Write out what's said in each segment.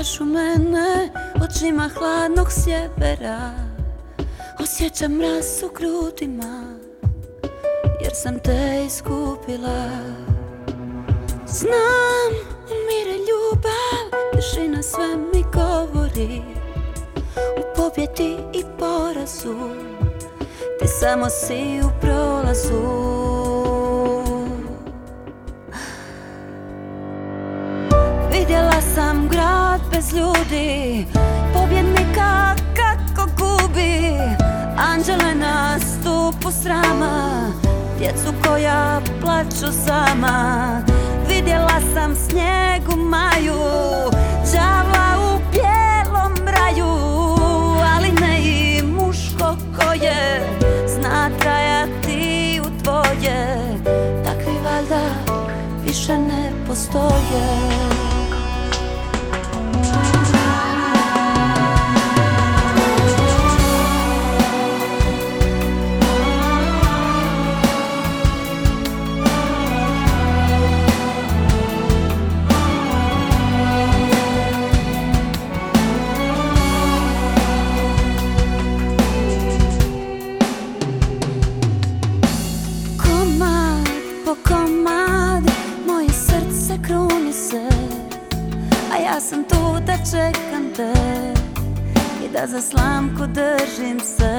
gledaš u mene očima hladnog sjevera. Osjećam mraz u grudima jer sam te iskupila. Znam, umire ljubav, tišina sve mi govori. U pobjedi i porazu ti samo si u prolazu. Vidjela sam grad bez ljudi, pobjednika kako gubi. Anđele na stupu srama, djecu koja plaču sama. Vidjela sam snijeg u maju, đavla u bijelom raju. Ali ne i muško koje zna trajati u tvoje. Takvi valjda više ne postoje. Komad, moje srce kruni se, a ja sam tu da čekam te i da za slamku držim se.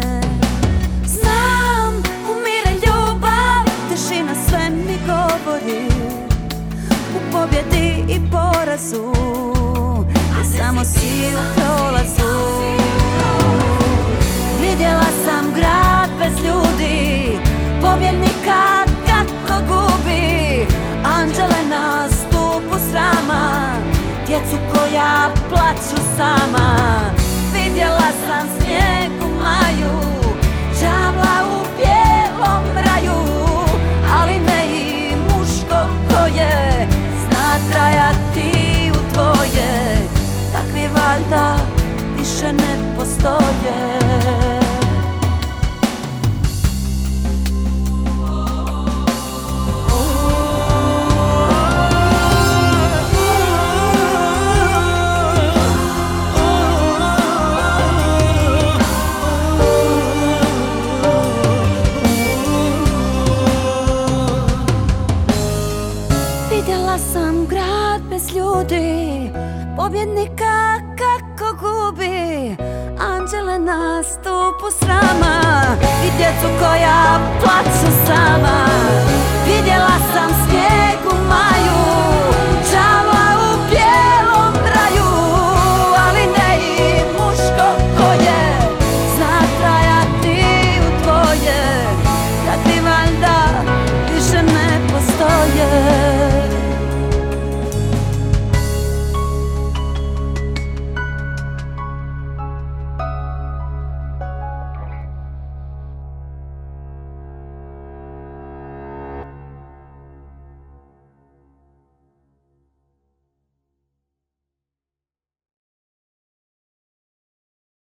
Znam, umire ljubav, tišina sve mi govori. U pobjedi i porazu ti samo si u prolazu. Vidjela sam grad bez ljudi, pobjednika kako gubi. Anđele na stupu srama, djecu koja plaču sama. Vidjela sam snijeg u maju, đavla u bijelom raju. Ali ne i muško koje zna trajati u tvoje. Takvi valjda više ne postoje. Vidjela sam grad bez ljudi, pobjednika kako gubi. Anđele na stupu srama i djecu koja plaču sama. Vidjela sam